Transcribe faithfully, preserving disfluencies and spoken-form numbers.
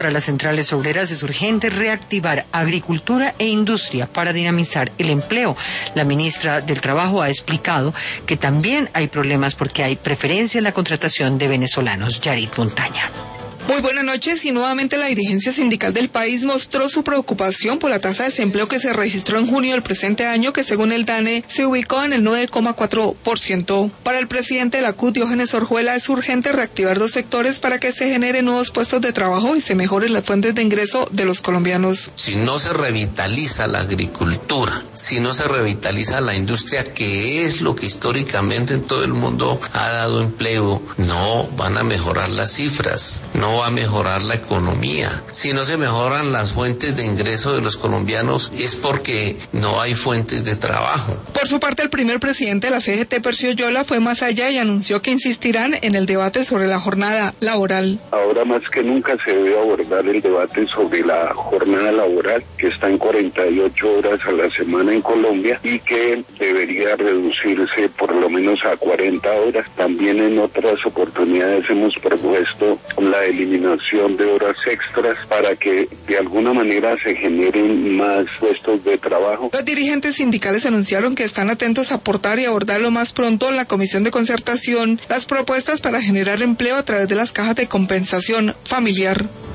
Para las centrales obreras es urgente reactivar agricultura e industria para dinamizar el empleo. La ministra del Trabajo ha explicado que también hay problemas porque hay preferencia en la contratación de venezolanos. Yarit Montaña. Muy buenas noches. Y nuevamente la dirigencia sindical del país mostró su preocupación por la tasa de desempleo que se registró en junio del presente año, que según el DANE se ubicó en el nueve coma cuatro por ciento. Para el presidente de la C U T, Diógenes Orjuela, es urgente reactivar los sectores para que se generen nuevos puestos de trabajo y se mejoren las fuentes de ingreso de los colombianos. Si no se revitaliza la agricultura, si no se revitaliza la industria, que es lo que históricamente en todo el mundo ha dado empleo, no van a mejorar las cifras, no va a mejorar la economía. Si no se mejoran las fuentes de ingreso de los colombianos es porque no hay fuentes de trabajo. Por su parte, el primer presidente de la C G T, Percio Yola, fue más allá y anunció que insistirán en el debate sobre la jornada laboral. Ahora más que nunca se debe abordar el debate sobre la jornada laboral, que está en cuarenta y ocho horas a la semana en Colombia y que debería reducirse por lo menos a cuarenta horas. También en otras oportunidades hemos propuesto la eliminación de horas extras para que de alguna manera se generen más puestos de trabajo. Los dirigentes sindicales anunciaron que están atentos a aportar y abordar lo más pronto en la Comisión de Concertación las propuestas para generar empleo a través de las cajas de compensación familiar.